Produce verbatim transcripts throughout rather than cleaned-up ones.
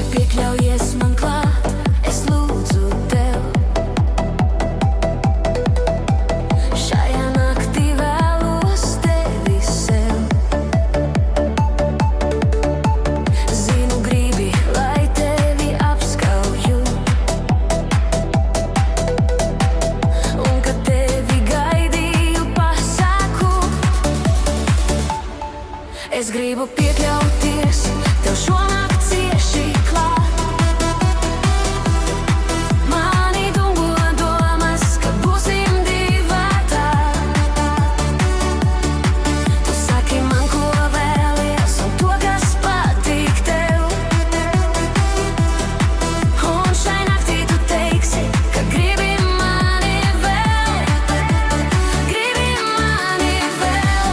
Piekļaujies man klāt, es lūdzu tev. Šajā naktī vēlos tevi sev. Zinu, gribi, lai tevi apskauju, un kad tevi gaidīju pasaku, es gribu piekļauties tev šonakt cieši klāt. Mani dungo domas, ka būsim divatā. Tu saki man, ko vēlies, un to, kas patīk tev. Un šai naktī tu teiksi, ka gribi mani vēl. Gribi mani vēl.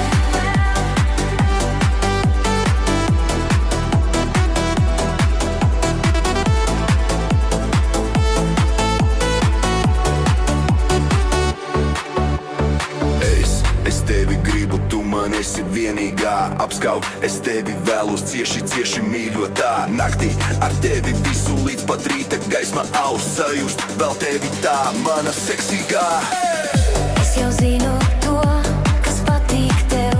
Es, es tevi gribu, tu man esi vienīgā apskau. Es tevi vēlos cieši, cieši mīļotā naktī. Ar tevi visu līdz pat rīta gaisma aus sajust. Vēl tevi tā, mana seksīgā. Es jau zinu to, kas patīk tev.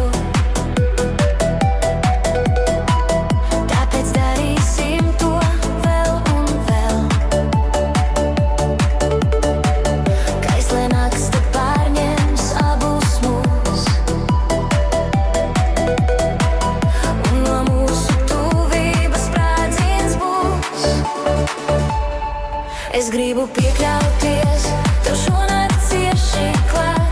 Tāpēc darīsim to vēl un vēl. Kaislē nakste pārņems abus mūs, un no mūsu tuvības sprādziens būs. Es gribu piekļauties tev šonakt cieši klāt.